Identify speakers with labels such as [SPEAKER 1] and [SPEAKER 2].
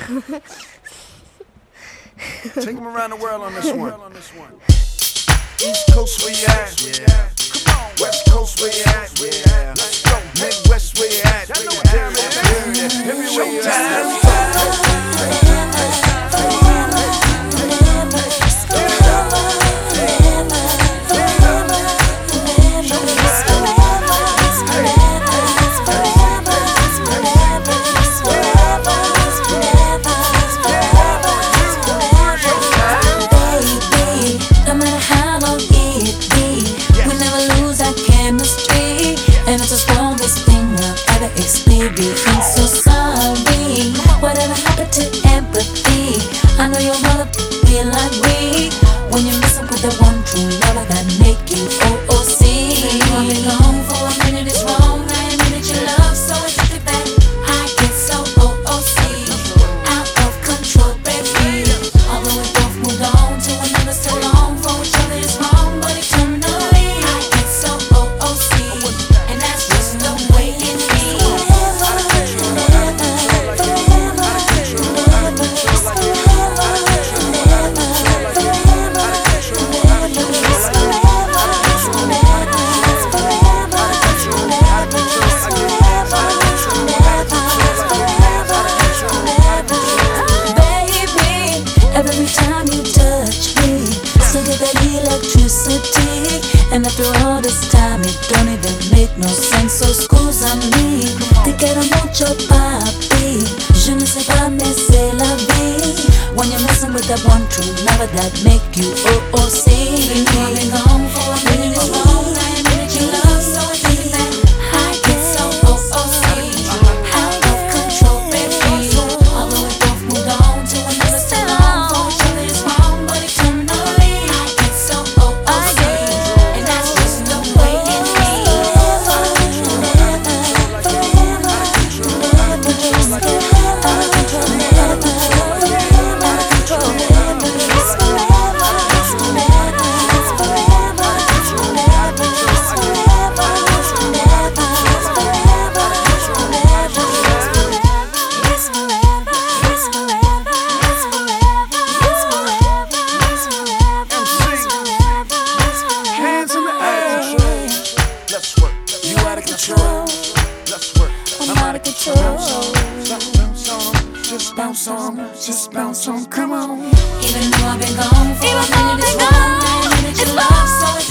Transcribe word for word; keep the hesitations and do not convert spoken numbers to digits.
[SPEAKER 1] Take them around the world on this one. East Coast where you at? Yeah. Come on. West Coast where you at? Yeah. Let's go. Midwest where you at? Y'all know what time it is. Everywhere you at.
[SPEAKER 2] And it's the strongest thing I've ever experienced. So sorry, whatever happened to empathy? I know you'll wanna feel like me when you're messing with the one true lover that make you O O C. I've been gone for a minute, it's wrong. I admit your love, so I take it back. I get so O O C, out of control, baby. Although we both moved on to another, still long for each other is wrong, but eternally I get so O O C. Every time you touch me, still get that electricity. And after all this time, it don't even make no sense. So scusami, te quiero mucho, papi. Je ne sais pas, mais c'est la vie. When you're messing with that one true lover that make you O O C. I've been gone for a minute, it's wrong. I admit your love, so I take it back. I get so O O C, out of control, baby. Although we both moved on to another step.
[SPEAKER 1] Just bounce on, just bounce on, come on.
[SPEAKER 2] Even though I've been gone for a minute, it's wrong. I admit your love, so it's